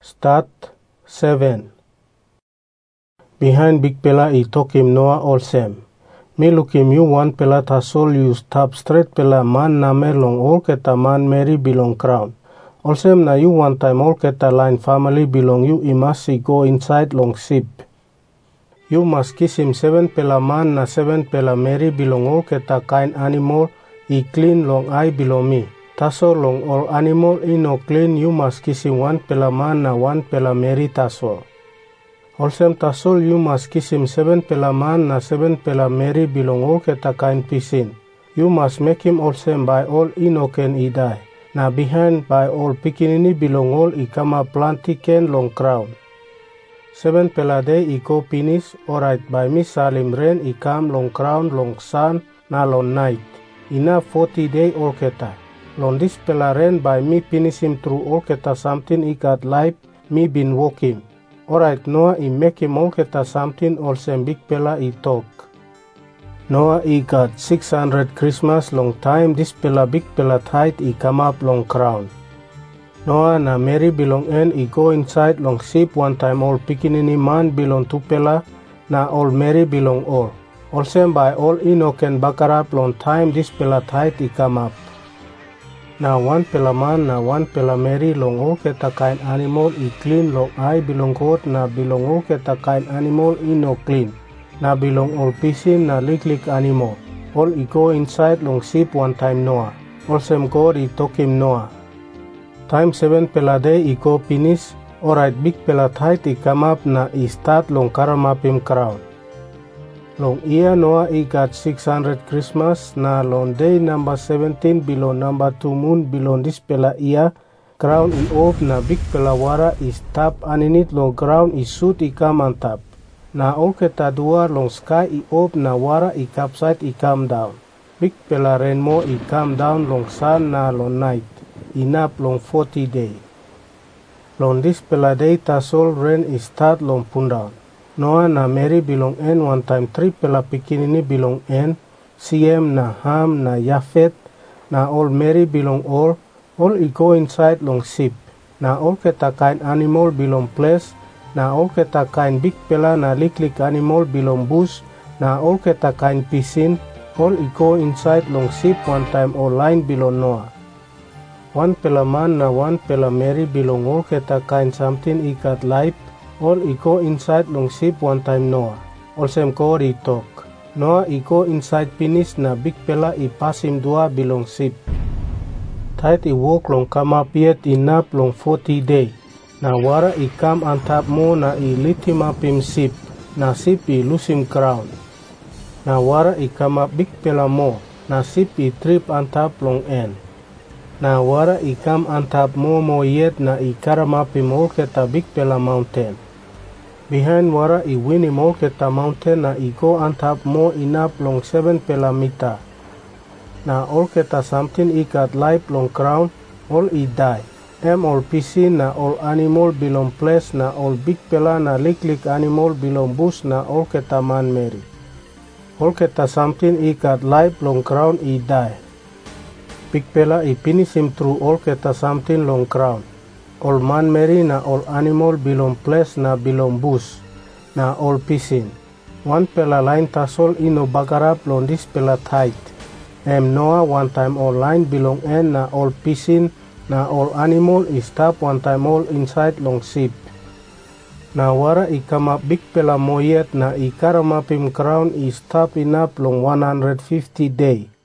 Start 7. Behind big pela I tokim Noah olsem. Mi lukim you one pela tasol you stop straight pela man name long all keta man Mary belong crown. Olsem na you one time all keta line family belong you imasi go inside long ship. You must kiss him 7 pela man na 7 pela Mary belong all keta kind animal I clean long I belong me. Taso long all animal no clean you must kiss him 1 pela man na 1 pela Mary taso. Olsem tasol you must kiss him 7 pela man na 7 pela Mary belong all keta kind pisin. You must make him olsem by all no can I die. Na behind by all pikinini belong all I kama planti ken long crown. 7 pela day I go finish alright by me salim rain I come long crown long sun na long night. Ina 40 day all keta. Long this pela rain by me finish him through all keta something I got life me been walking. Alright Noah I make him all keta something olsem big pela I talk. Noah I got 600 Christmas long time this pela big pela tide I come up long crown. Noah na Mary belong I go inside long ship one time all pikinini man belong 2 pela na all Mary belong all. Olsem by all no can bakar up long time this pela tide I come up. Na 1 pela man na 1 pela Mary long all keta kind animal I clean long I belong God na belong all keta kind animal I no clean. Na belong all pisin na lik animal. All I go inside long ship one time Noah. Olsem God I talk him Noah. Time 7 pela day I go finish. Alright big pela tide I come up na I start long karamapim crown. Long year Noah I got 600 Christmas na long day number 17 below number 2 moon below this pela year. Crown I off na big pela wara I stop underneath long ground I shoot I come on top. Na all keta dua long sky I off na wara I capside I come down. Big pela rain more I come down long sun na long night. Enough long 40 day. Long this pela day tasol rain I start long pun down. Noah na Mary belong one time 3 pela pikinini belong Siem na Ham na Yafet na all Mary belong all I go inside long ship. Na all keta kind animal belong place na all keta kind big pela na lik animal belong bush na all keta kind pisin all I go inside long ship one time all line belong Noah. 1 pela man na 1 pela Mary belong all keta kind something I got life. All I go inside long ship one time Noah. Olsem God I talk. Noah I go inside finish na big pela I pass him dua belong ship. Tide I walk long come up yet enough long 40 day. Na wara I come on top more na I lift him up him ship. Na ship I lose him crown. Na wara I come up big pela more. Na ship I trip on top long end. Na wara I come on top more yet na I karam up him all keta big pela mountain. Behind wara I win him all keta mountain na I go on top more enough long 7 pela meter. Na all keta something I got life long crown, all I die. All pisin na all animal belong place na all big pela na lik animal belong bush na all keta man Mary. All keta something I got life long crown I die. Big pela I finish him through all keta something long crown. All man Mary na all animal belong place na belong bush na all pisin. 1 pela line tasol I no bagarap long this pela tide. Noah one time all line belong na all pisin na all animal I stop one time all inside long ship. Na wara I come up big pela moyet na I karamapim crown I stop enough long 150 day.